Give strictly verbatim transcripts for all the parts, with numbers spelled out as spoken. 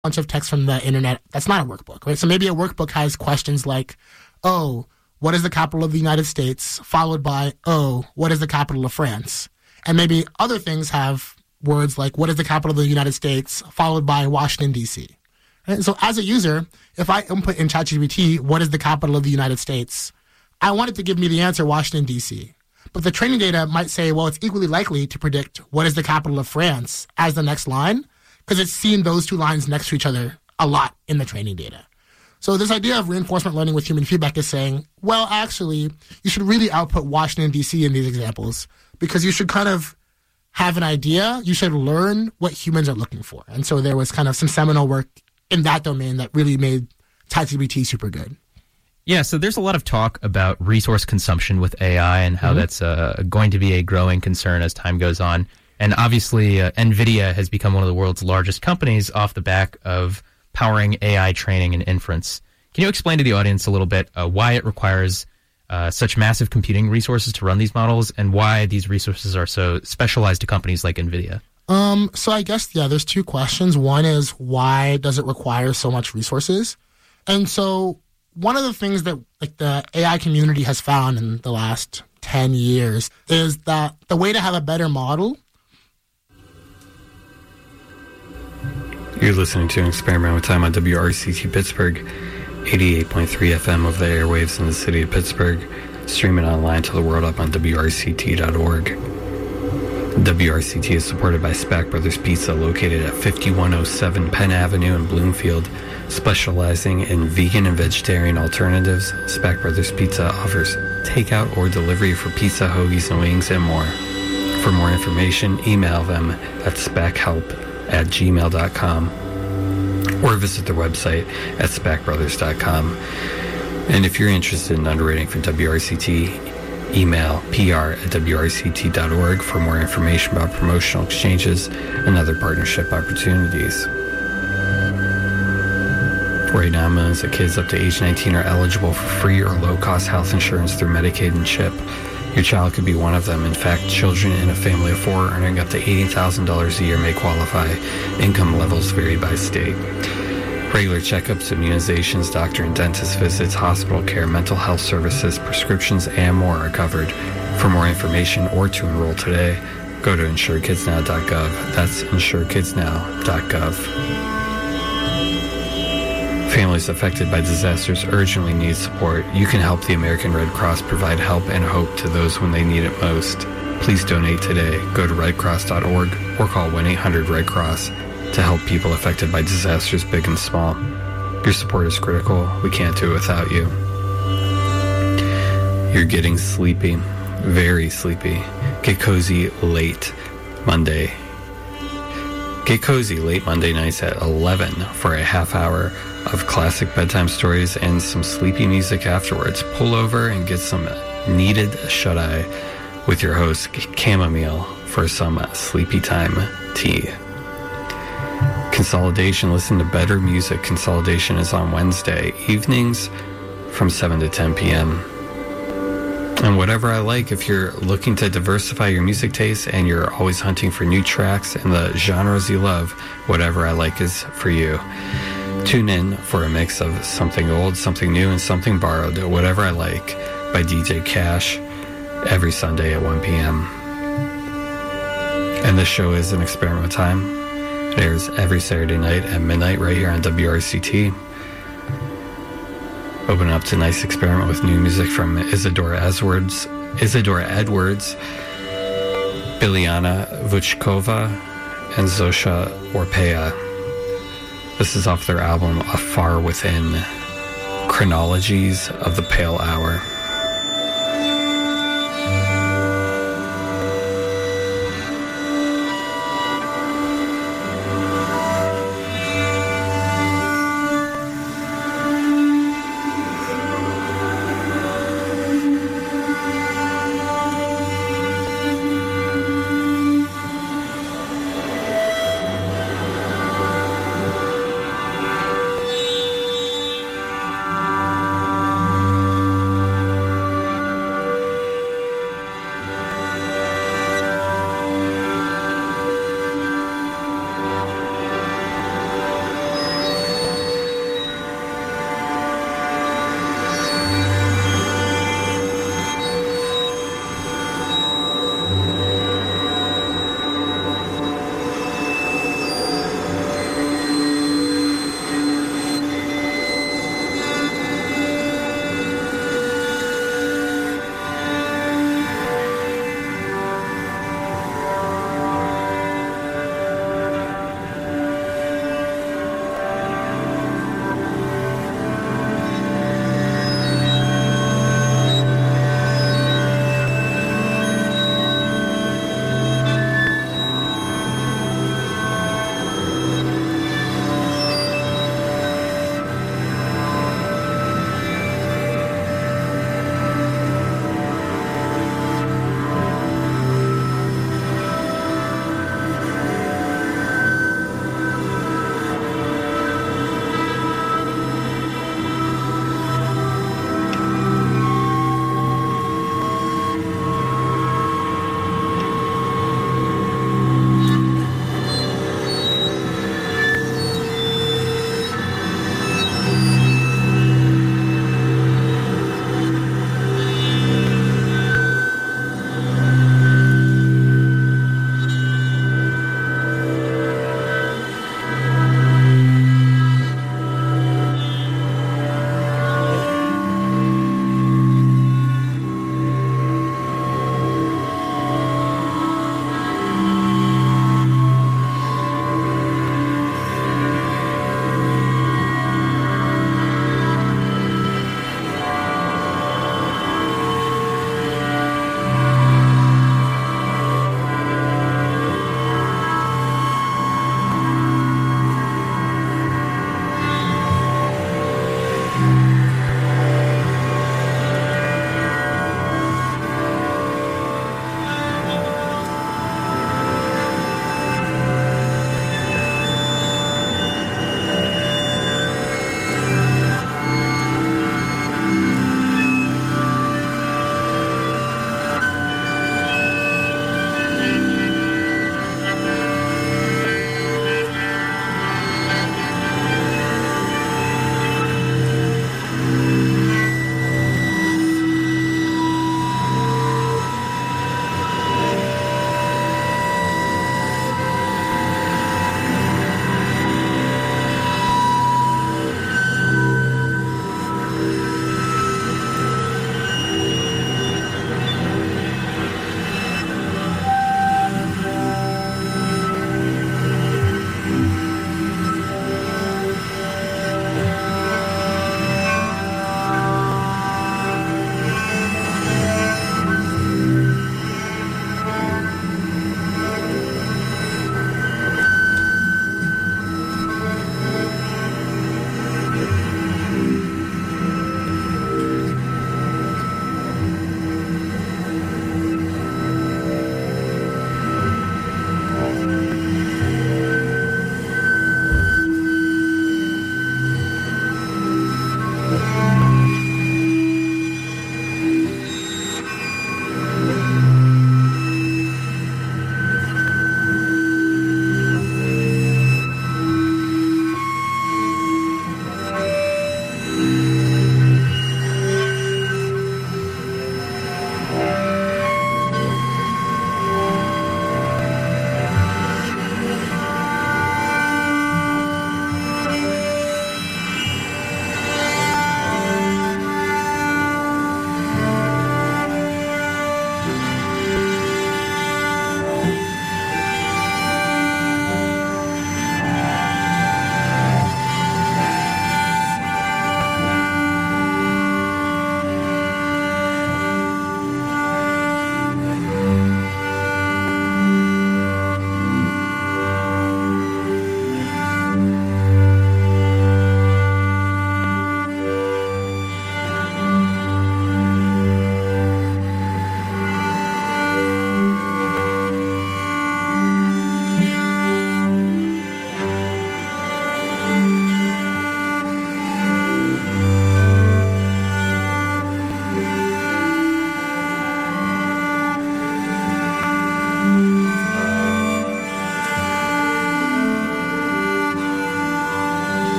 bunch of text from the internet that's not a workbook, right? So maybe a workbook has questions like, oh, what is the capital of the United States? Followed by, oh, what is the capital of France? And maybe other things have words like, what is the capital of the United States? Followed by Washington, D C. Right? So as a user, if I input in ChatGPT, what is the capital of the United States? I want it to give me the answer, Washington, D C. But the training data might say, well, it's equally likely to predict what is the capital of France as the next line, because it's seen those two lines next to each other a lot in the training data. So this idea of reinforcement learning with human feedback is saying, well, actually, you should really output Washington, D C in these examples, because you should kind of have an idea. You should learn what humans are looking for. And so there was kind of some seminal work in that domain that really made ChatGPT super good. Yeah, so there's a lot of talk about resource consumption with A I and how mm-hmm. that's uh, going to be a growing concern as time goes on. And obviously, uh, NVIDIA has become one of the world's largest companies off the back of powering A I training and inference. Can you explain to the audience a little bit uh, why it requires uh, such massive computing resources to run these models and why these resources are so specialized to companies like NVIDIA? Um, so I guess, yeah, there's two questions. One is, why does it require so much resources? And so one of the things that like the A I community has found in the last ten years is that the way to have a better model. You're listening to an Experiment with Time on W R C T Pittsburgh, eighty-eight point three F M over the airwaves in the city of Pittsburgh, streaming online to the world up on W R C T dot org. W R C T is supported by Spack Brothers Pizza, located at fifty-one oh seven Penn Avenue in Bloomfield. Specializing in vegan and vegetarian alternatives, Spack Brothers Pizza offers takeout or delivery for pizza, hoagies, and wings, and more. For more information, email them at spackhelp at gmail dot com or visit their website at spack brothers dot com. And if you're interested in underwriting for W R C T, email P R at W R C T dot org for more information about promotional exchanges and other partnership opportunities. Right now, millions of kids up to age nineteen are eligible for free or low-cost health insurance through Medicaid and CHIP. Your child could be one of them. In fact, children in a family of four earning up to eighty thousand dollars a year may qualify. Income levels vary by state. Regular checkups, immunizations, doctor and dentist visits, hospital care, mental health services, prescriptions, and more are covered. For more information or to enroll today, go to insure kids now dot gov. That's insure kids now dot gov. Families affected by disasters urgently need support. You can help the American Red Cross provide help and hope to those when they need it most. Please donate today. Go to red cross dot org or call one eight hundred red cross to help people affected by disasters big and small. Your support is critical. We can't do it without you. You're getting sleepy, very sleepy. Get cozy late Monday. Get cozy late Monday nights at eleven for a half hour of classic bedtime stories and some sleepy music afterwards. Pull over and get some needed shut-eye with your host, Chamomile, for some sleepy time tea. Consolidation. Listen to better music. Consolidation is on Wednesday evenings from seven to ten p.m. And Whatever I Like, if you're looking to diversify your music taste and you're always hunting for new tracks and the genres you love, Whatever I Like is for you. Tune in for a mix of something old, something new, and something borrowed. Whatever I Like by D J Cash every Sunday at one p.m. And this show is an Experiment with Time. It airs every Saturday night at midnight right here on W R C T. Open up tonight's experiment with new music from Isadora Edwards, Isadora Edwards, Biljana Vučkova, and Zosia Orpea. This is off their album Afar Within, Chronologies of the Pale Hour.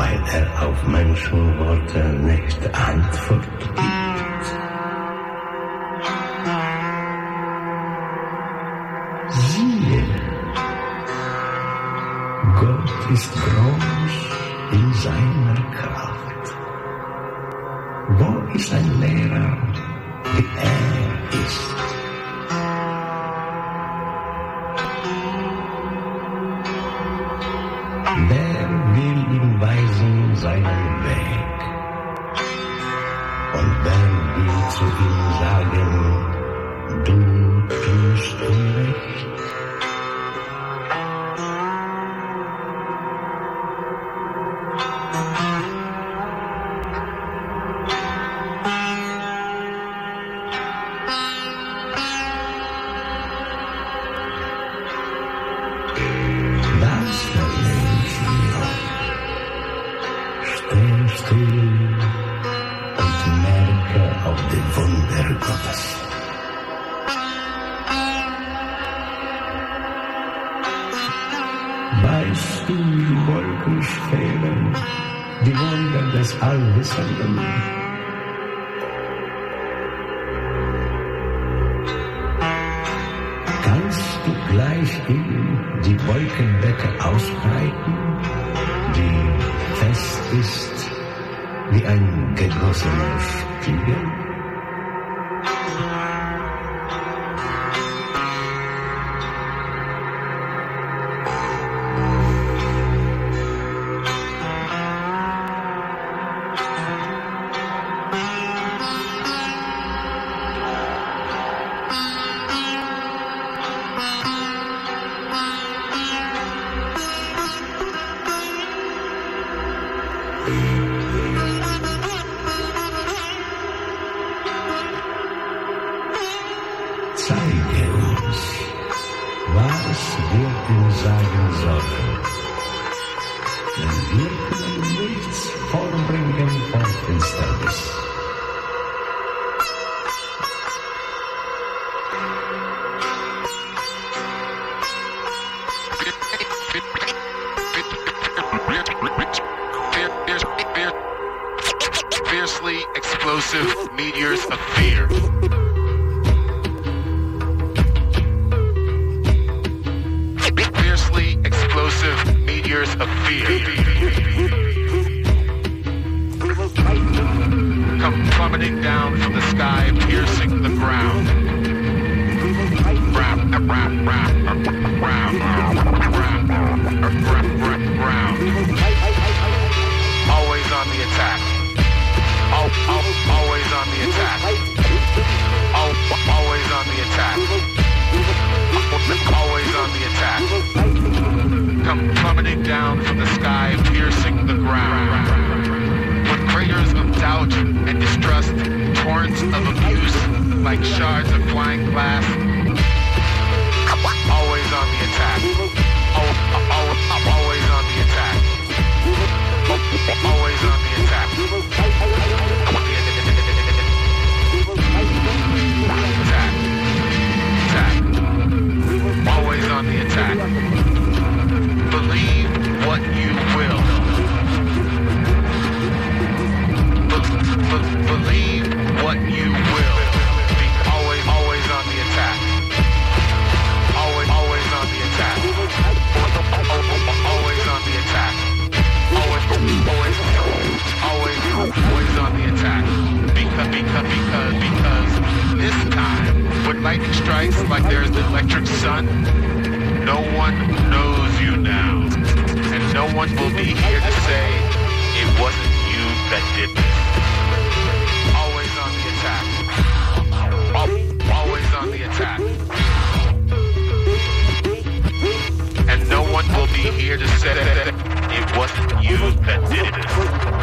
weil er auf Menschenworte nicht Antwort gibt. Siehe, Gott ist groß in seiner Kraft. Wo ist ein Lehrer, wie er ist? Wer will ihm weisen seinen Weg? Und wer will zu ihm sagen, du tust Unrecht? Weißt du die Wolkenschwelen, die Wunder des Allwissenden? Kannst du gleich ihm die Wolkendecke ausbreiten, die fest ist wie ein gegossener Spiegel? Zeige uns, was wir ihm sagen sollen. Denn wir können nichts vorbringen vor Finsternis. Fiercely explosive meteors of fear. Fiercely explosive meteors of fear. Come plummeting down from the sky, piercing the ground. Ground, ground, ground, ground, ground, ground. Always on the attack. Al- al- always on the attack. Al- always on the attack. Always on the attack. Come plummeting down from the sky, piercing the ground. With craters of doubt and distrust, torrents of abuse, like shards of flying glass. Always on the attack. Al- al- always on the attack. Always on the attack. Attack. Attack. Always on the attack. Believe what you will. Be- be- believe what you will. Be always, always on the attack. Always, always on the attack. Always on the attack. Always, always, always, always on the attack. Because, because, because, because this time, when lightning strikes like there's the electric sun, no one knows you now. And no one will be here to say, it wasn't you that did this. Always on the attack. Al- Always on the attack. And no one will be here to say, it wasn't you that did this.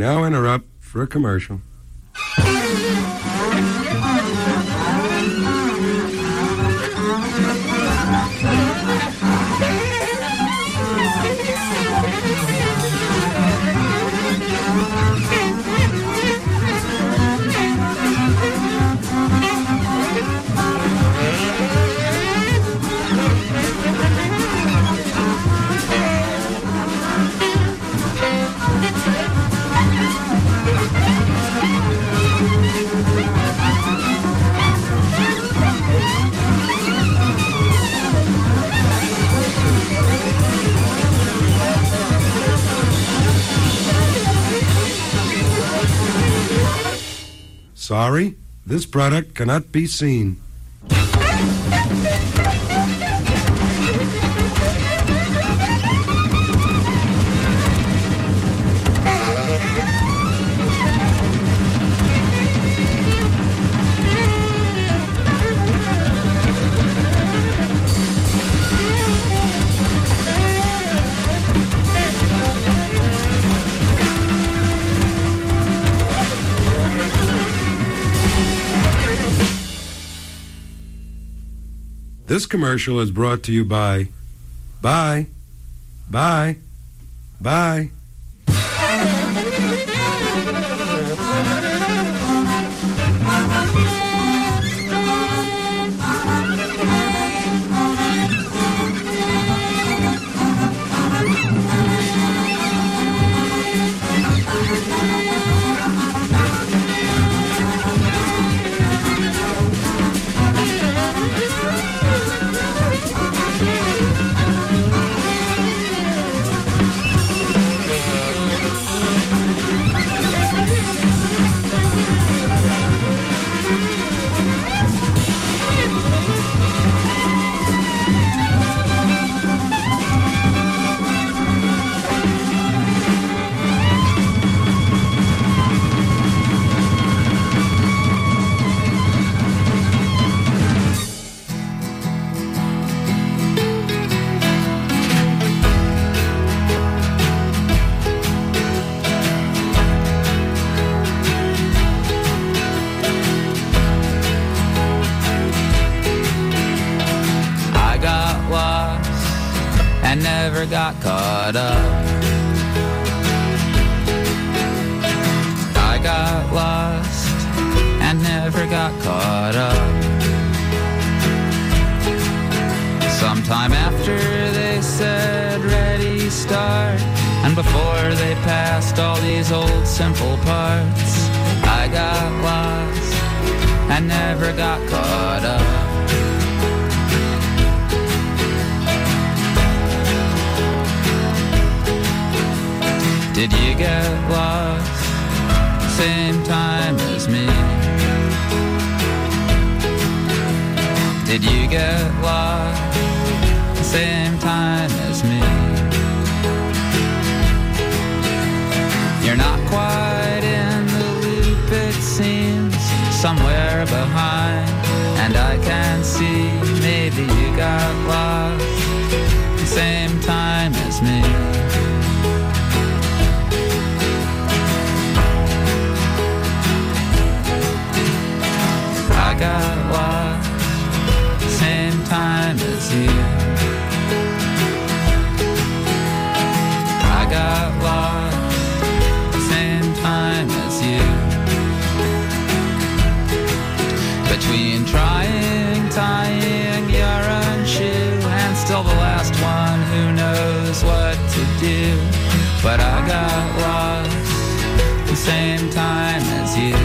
now interrupt for a commercial. Sorry, this product cannot be seen. This commercial is brought to you by... Bye. Bye. Bye. Got caught up. I got lost and never got caught up. Sometime after they said ready, start, and before they passed all these old simple parts, I got lost and never got caught up. Did you get lost same time as me? Did you get lost same time as me? You're not quite in the loop, it seems, somewhere behind, and I can see maybe you got lost same time as me. I got lost same time as you. I got lost same time as you. Between trying, tying your own shoe and still the last one who knows what to do. But I got lost same time as you.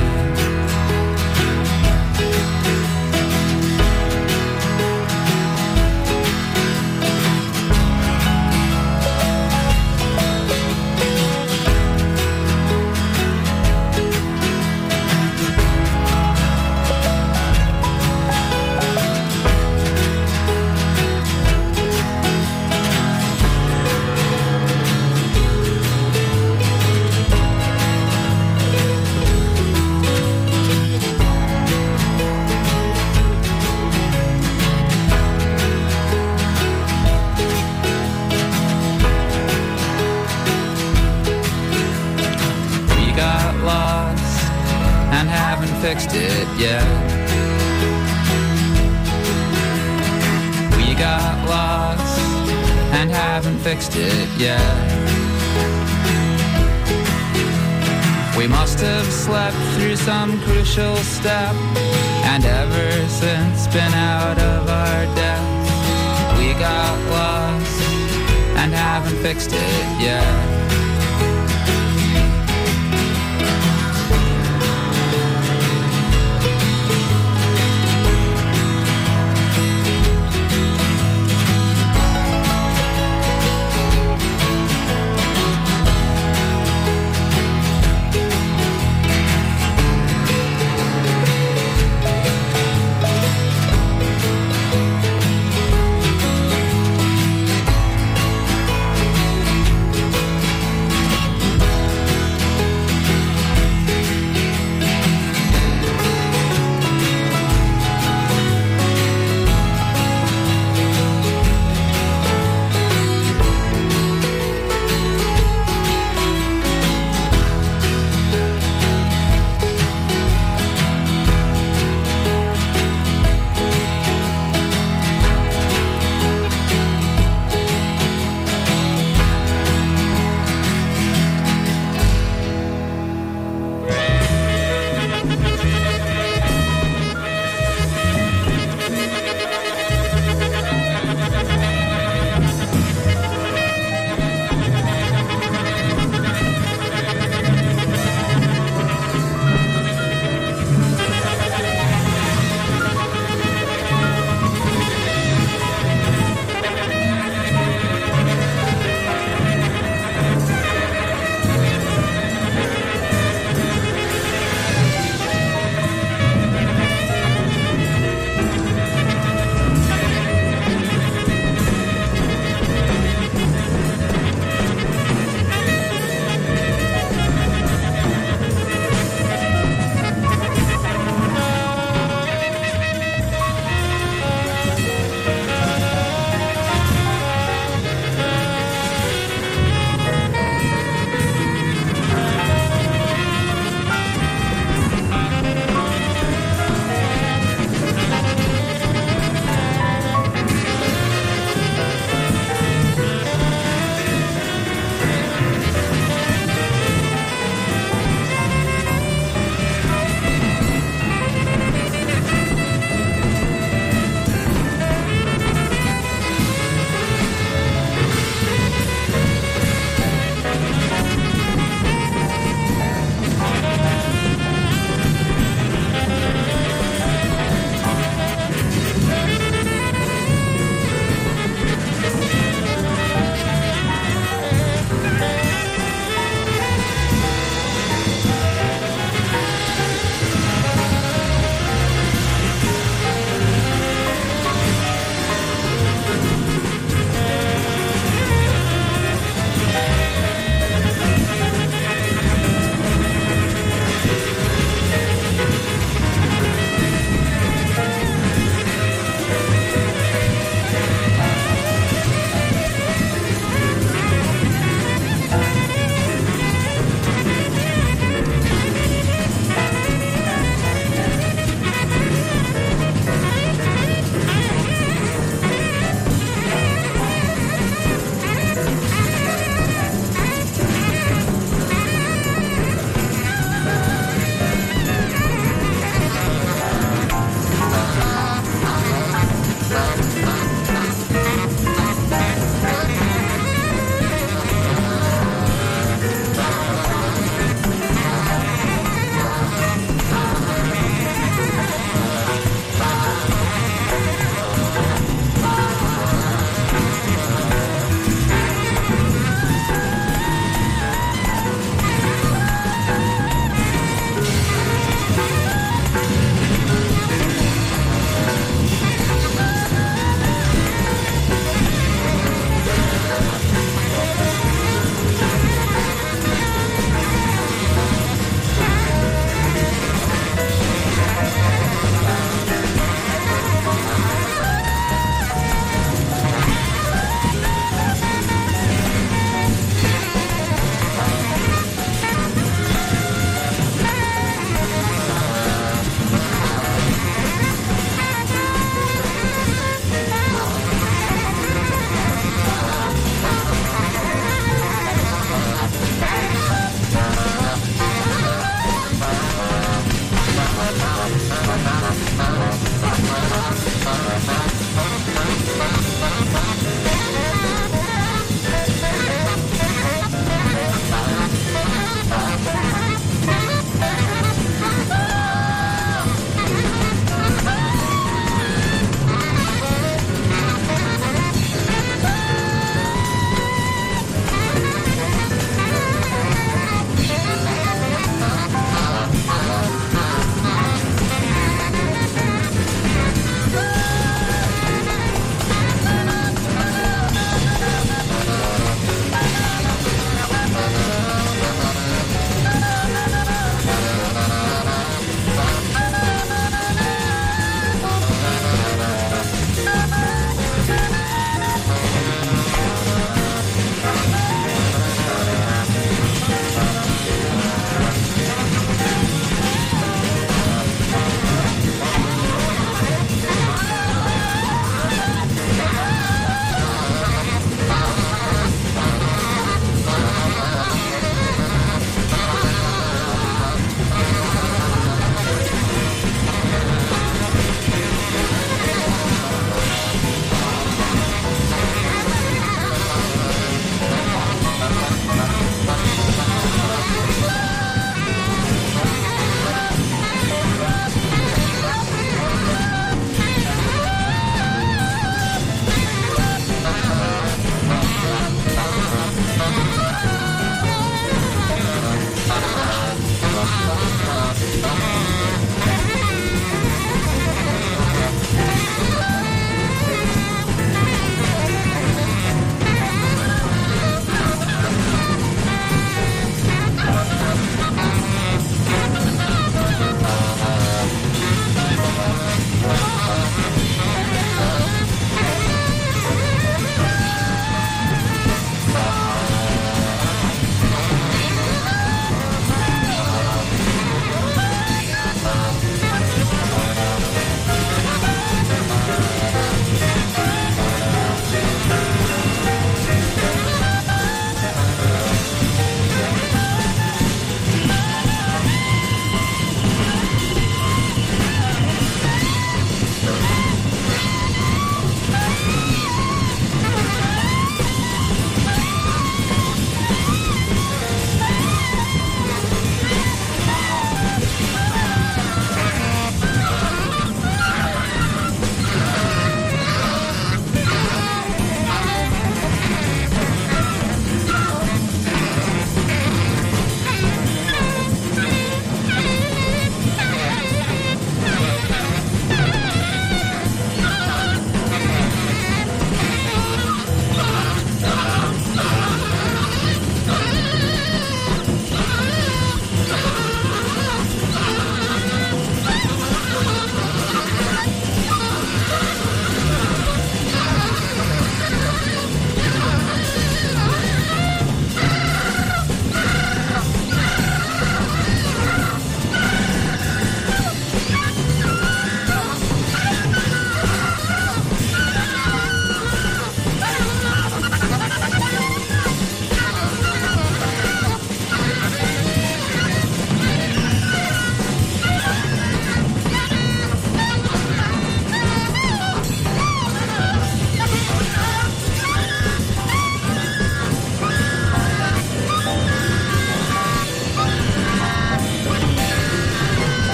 fixed it yet. We got lost and haven't fixed it yet. We must have slept through some crucial step, and ever since been out of our depth. We got lost and haven't fixed it yet.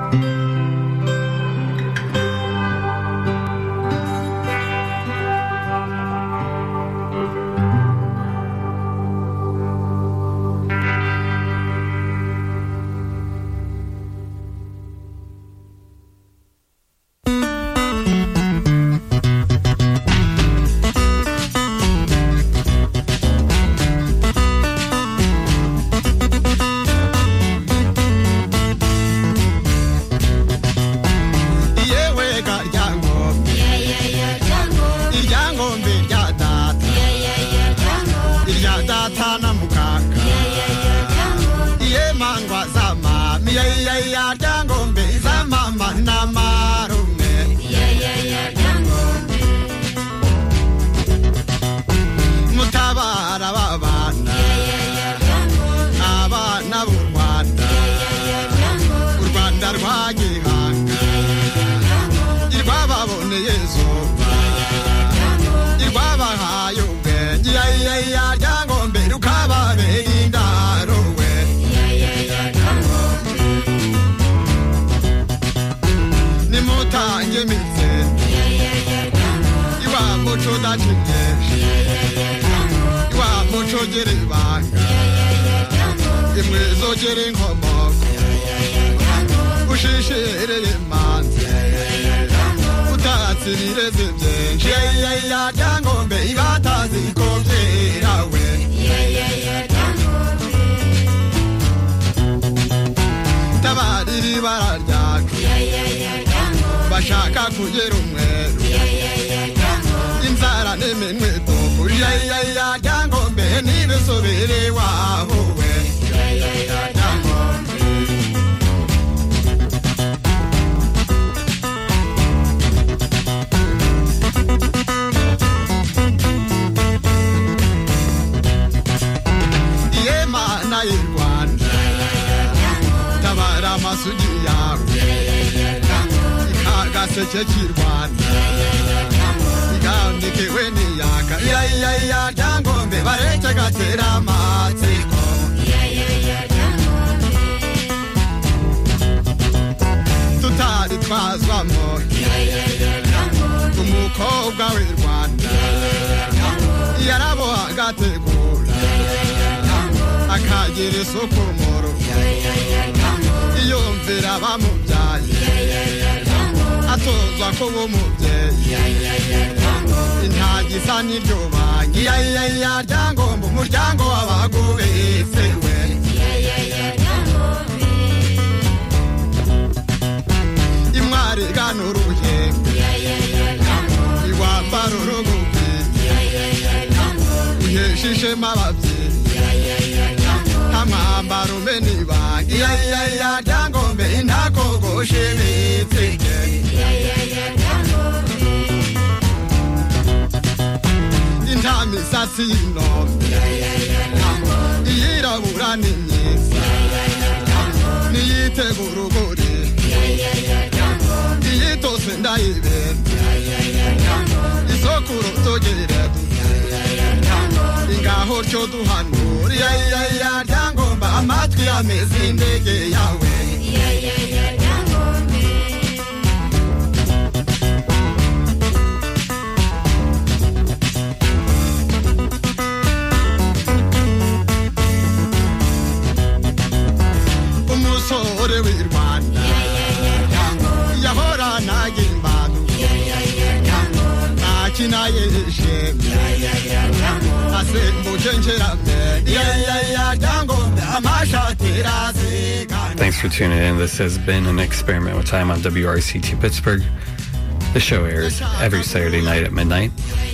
Thanks for tuning in. This has been an Experiment with Time on W R C T Pittsburgh. The show airs every Saturday night at midnight.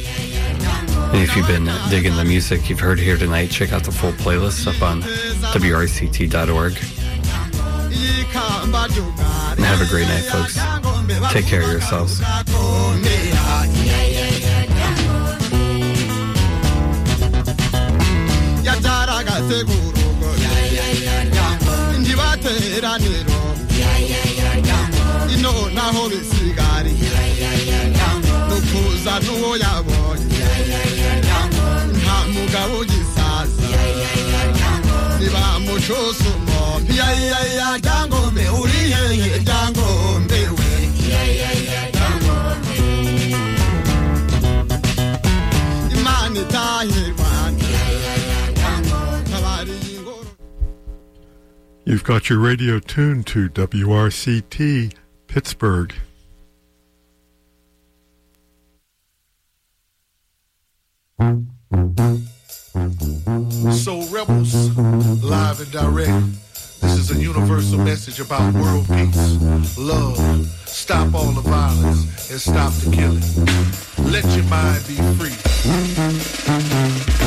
And if you've been digging the music you've heard here tonight, check out the full playlist up on W R C T dot org. And have a great night, folks. Take care of yourselves. Nta mugabo gisaza niba shosumo ya ya ya dango me uri ye dango me we ya ya ya dango me imani tahi man ya ya ya dango tabari ngoro. You've got your radio tuned to W R C T Pittsburgh. So rebels, live and direct. This is a universal message about world peace, love, stop all the violence, and stop the killing. Let your mind be free.